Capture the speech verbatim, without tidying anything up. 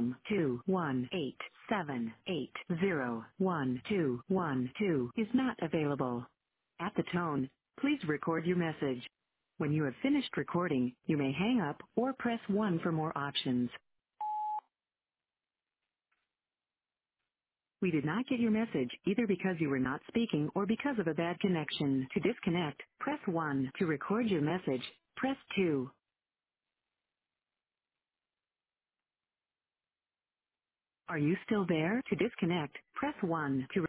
from two one eight seven eight zero one two one two is not available. At the tone, please record your message. When you have finished recording, you may hang up or press one for more options. We did not get your message either because you were not speaking or because of a bad connection. To disconnect, press one. To record your message, press two. Are you still there? To disconnect, press one. To